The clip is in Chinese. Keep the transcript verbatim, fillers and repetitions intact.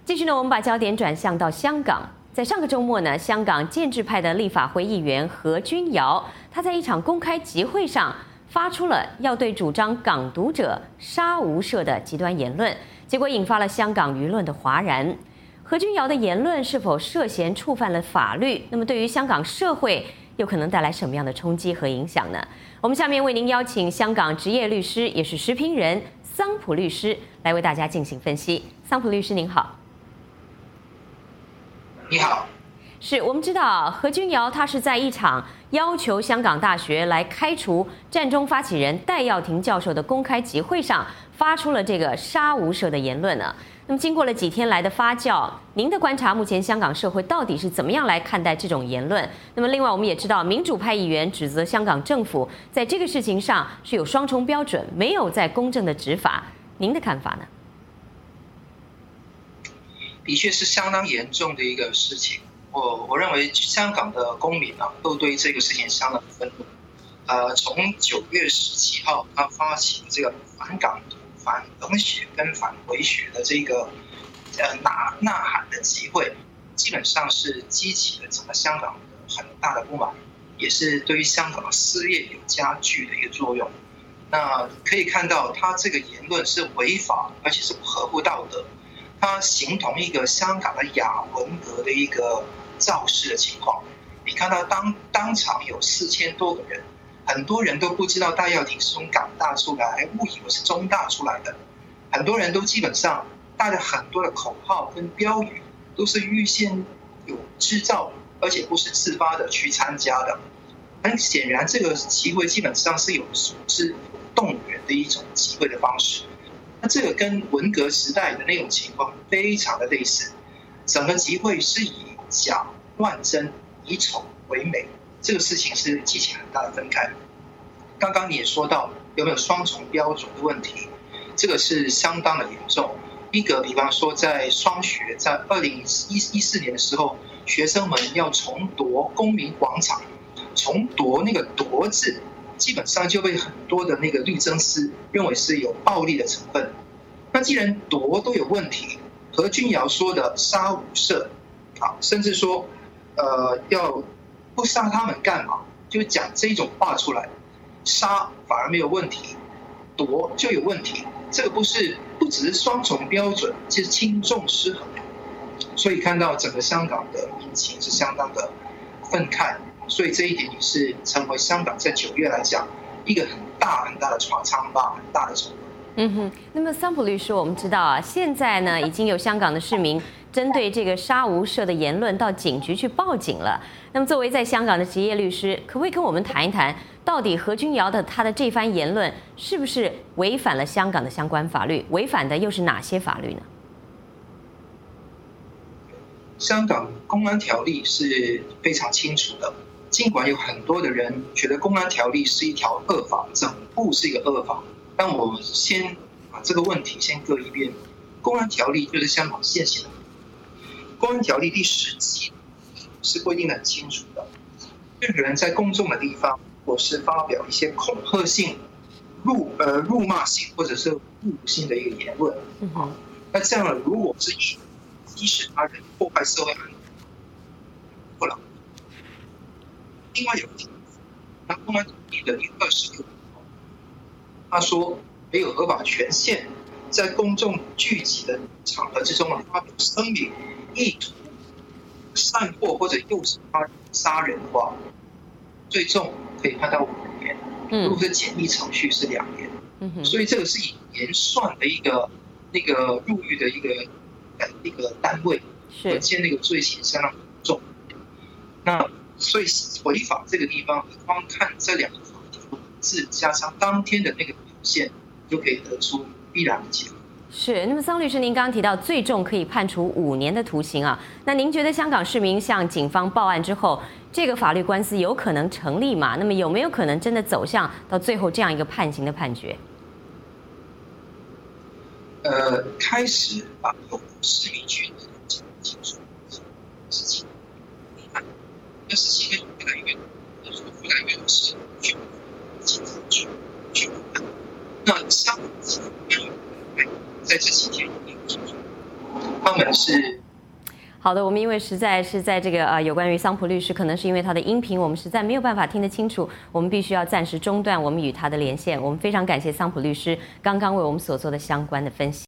继续呢，我们把焦点转向到香港。在上个周末呢，香港建制派的立法会议员何君尧，他在一场公开集会上发出了要对主张港独者杀无赦的极端言论，结果引发了香港舆论的哗然。何君尧的言论是否涉嫌触犯了法律？那么对于香港社会又可能带来什么样的冲击和影响呢？我们下面为您邀请香港职业律师，也是时评人桑普律师来为大家进行分析。桑普律师您好。 你好， 是我们知道何君尧他是在一场要求香港大学来开除战中发起人戴耀廷教授的公开集会上发出了这个杀无赦的言论呢。那么经过了几天来的发酵，您的观察，目前香港社会到底是怎么样来看待这种言论？那么另外我们也知道，民主派议员指责香港政府在这个事情上是有双重标准，没有在公正的执法，您的看法呢？ 的确是相当严重的一个事情。我我认为香港的公民啊，都对这个事情相当愤怒。呃，从九月十七号，他发起这个反港独、反冷血跟反回血的这个呃呐呐喊的集会，基本上是激起了整个香港的很大的不满，也是对于香港的失业有加剧的一个作用。那可以看到，他这个言论是违法，而且是合乎道德。它形同一个香港的亚文革的一个造势的情况。你看到当当场有四千多个人，很多人都不知道戴耀廷是从港大出来，还误以为是中大出来的。很多人都基本上带了很多的口号跟标语，都是预先有制造，而且不是自发的去参加的。很显然，这个集会基本上是有组织、有动员的一种集会的方式。那这个跟文革时代的那种情况非常的类似，整个集会是以假乱真、以丑为美，这个事情是激起很大的分开。刚刚你也说到有没有双重标准的问题，这个是相当的严重。一个比方说在双学，在二零一四年的时候，学生们要重夺公民广场，重夺那个夺字，基本上就被很多的那个律政司认为是有暴力的成分。那既然夺都有问题，何君尧说的杀无赦，啊，甚至说，呃，要不杀他们干嘛？就讲这种话出来，杀反而没有问题，夺就有问题。这个不是不只是双重标准，其实轻重失衡。所以看到整个香港的民情是相当的愤慨。所以这一点也是成为香港在九月来讲一个很大很大的创伤吧，很大的冲突。 嗯哼，那么桑普律师，我们知道啊，现在呢已经有香港的市民针对这个杀无赦的言论到警局去报警了。那么作为在香港的职业律师，可不可以跟我们谈一谈，到底何君尧的他的这番言论是不是违反了香港的相关法律？违反的又是哪些法律呢？ 香港公安条例是非常清楚的。尽管有很多的人觉得公安条例是一条恶法，整部是一个恶法，但我先把这个问题先搁一边。公安条例就是香港现行的，公安条例第十七是规定的很清楚的，任何人在公众的地方，或是发表一些恐吓性、辱呃辱骂性或者是侮辱性的一个言论，嗯，那这样呢，如果是以激使他人破坏社会安宁，不了。另外有一条，那公安条例的第二十六条，他说没有合法权限在公众聚集的场合之中发表声明，意图散播或者诱使他人杀人的话，最重可以判到五年，如果是简易程序是两年。嗯，所以这个是以年算的一个那个入狱的一个一个单位，可见那个罪行相当重。那所以违法这个地方，光看这两个法条字加上当天的那个表现，就可以得出必然的结果。 是，那么桑律师，您刚刚提到最重可以判处五年的徒刑啊，那您觉得香港市民向警方报案之后，这个法律官司有可能成立吗？那么有没有可能真的走向到最后这样一个判刑的判决？ 呃，开始把有市民去讲清楚事情。这事情越来越，越来越多事去去去去看。那香港在这几天也有他们是。 好的，我们因为实在是在这个呃有关于桑普律师，可能是因为他的音频我们实在没有办法听得清楚，我们必须要暂时中断我们与他的连线。我们非常感谢桑普律师刚刚为我们所做的相关的分析。